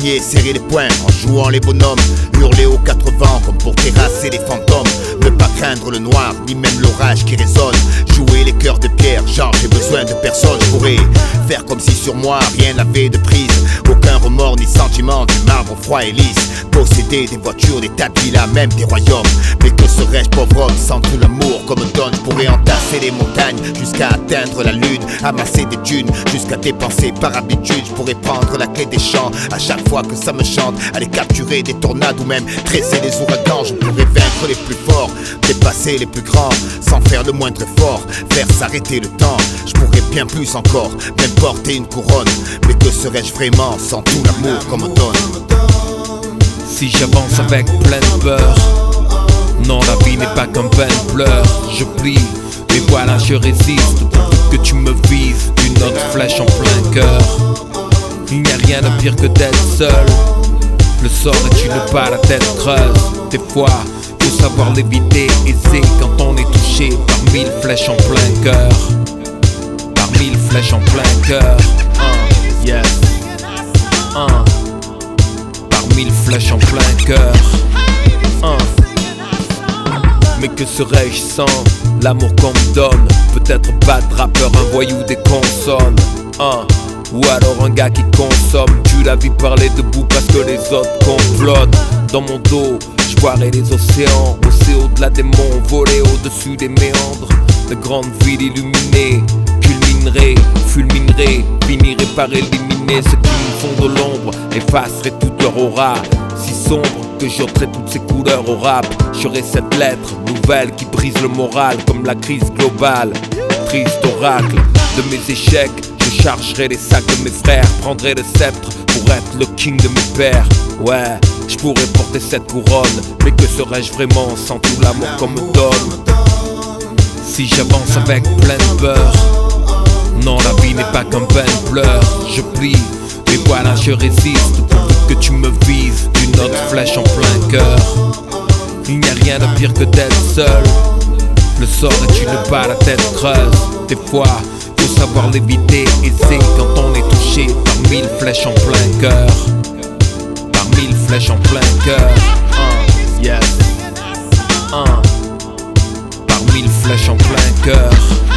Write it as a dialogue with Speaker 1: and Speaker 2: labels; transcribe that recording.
Speaker 1: crier, serrer les poings en jouant les bonhommes, hurler aux quatre vents comme pour terrasser les fantômes, ne pas craindre le noir, ni même l'orage qui résonne, jouer les cœurs de pierre, genre j'ai besoin de personne. Je pourrais faire comme si sur moi rien n'avait de prise, aucun remords ni sentiment, du marbre froid et lisse, posséder des voitures, des tapis là, même des royaumes. Mais que serais-je pauvre homme sans tout l'amour qu'on me donne? Je pourrais entasser les montagnes jusqu'à atteindre la lune, amasser des dunes jusqu'à dépenser par habitude. Je pourrais prendre la clé des champs à chaque fois que ça me chante, aller capturer des tornades ou même tresser des ouragans. Je pourrais vaincre les plus forts, dépasser les plus grands, sans faire le moindre effort, faire s'arrêter le temps. Je pourrais bien plus encore, même porter une couronne. Mais que serais-je vraiment sans tout l'amour qu'on me donne?
Speaker 2: Si j'avance avec plein de peur, non, la vie n'est pas qu'un vain pleur. Je plie, mais voilà je résiste, pour que tu me vises d'une autre flèche en plein cœur. Il n'y a rien de pire que d'être seul, le sort est une pas la tête creuse. Des fois, faut savoir l'éviter, et c'est quand on est touché par 1000 flèches en plein cœur. Par 1000 flèches en plein cœur. Yes. Par 1000 flèches en plein cœur. Mais que serais-je sans l'amour qu'on me donne? Peut-être pas de rappeur, un voyou des consonnes, ou alors un gars qui consomme. Tu la vis parler debout parce que les autres complotent. Dans mon dos, je boirai les océans, hausser au-delà des monts, voler au-dessus des méandres de grandes villes illuminées. Culminerai, fulminerai, finirai par éliminer ceux qui me font de l'ombre, effacerai toute leur aura, si sombre que j'ôterai toutes ces couleurs au rap. J'aurai cette lettre nouvelle qui brise le moral comme la crise globale. Triste oracle de mes échecs, je chargerai les sacs de mes frères, prendrai le sceptre pour être le king de mes pères. Ouais, je pourrais porter cette couronne, mais que serais-je vraiment sans tout l'amour qu'on me donne? Si j'avance avec plein de peur, non, la vie n'est pas qu'un vain pleur. Je plie, mais voilà je résiste, pour que tu me vises d'une autre flèche en plein cœur. Il n'y a rien de pire que d'être seul, le sort est une balle à tête creuse. Des fois, faut savoir l'éviter, et c'est quand on est touché par 1000 flèches en plein cœur. Par 1000 flèches en plein cœur. Yes. Par 1000 flèches en plein cœur.